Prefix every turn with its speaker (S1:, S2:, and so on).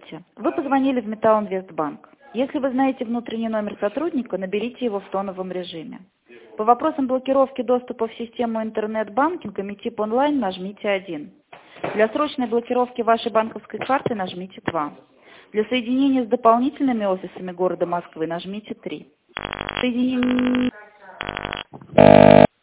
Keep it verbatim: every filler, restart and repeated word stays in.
S1: Здравствуйте. Вы позвонили в Металлинвестбанк. Если вы знаете внутренний номер сотрудника, наберите его в тоновом режиме. По вопросам блокировки доступа в систему интернет-банкинга МИТИП онлайн нажмите один. Для срочной блокировки вашей банковской карты нажмите два. Для соединения с дополнительными офисами города Москвы нажмите три. Соединение...